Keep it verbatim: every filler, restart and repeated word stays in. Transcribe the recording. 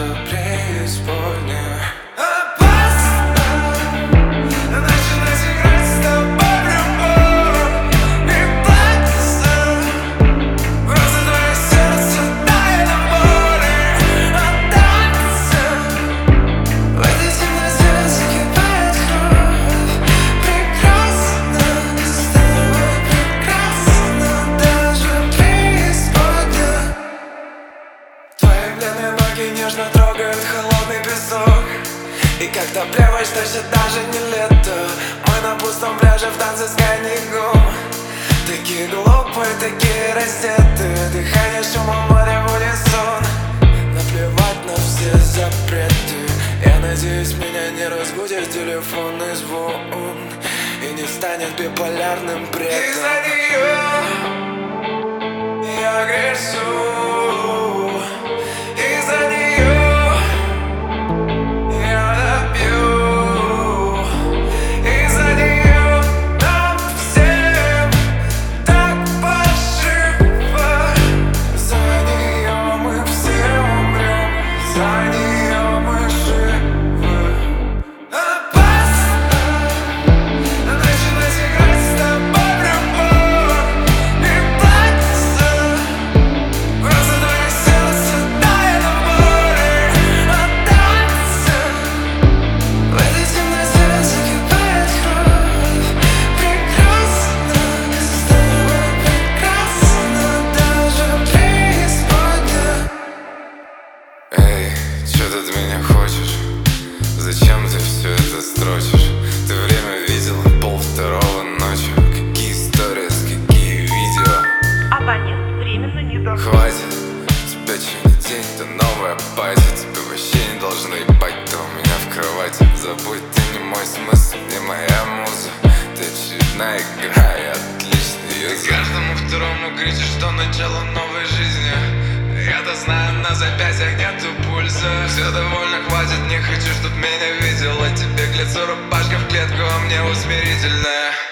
даже преисподняя. Нежно трогает холодный песок, и когда плеваешь, значит даже не лето. Мы на пустом пляже в танце с коньяком, такие глупые, такие раздетые. Дыхание шумом моря в унисон, наплевать на все запреты. Я надеюсь, меня не разбудит телефонный звон и не станет биполярным бредом. Из-за нее я грешу. Что ты от меня хочешь? Зачем ты все это строчишь? Ты время видела пол второго ночью. Какие сторис, какие видео? Абонент временно не доступен. Хватит, тебя через день, ты новая пати. Тебе вообще не должны ебать, ты у меня в кровати. Забудь, ты не мой смысл, не моя муза. Ты очередная игра, я отличный юзер. Каждому второму кричишь, что начало новой жизни. Я-то знаю, на запястьях нету пульса. Все довольно, хватит, не хочу, чтоб меня видела. Тебе к лицу рубашка в клетку, а мне усмирительная.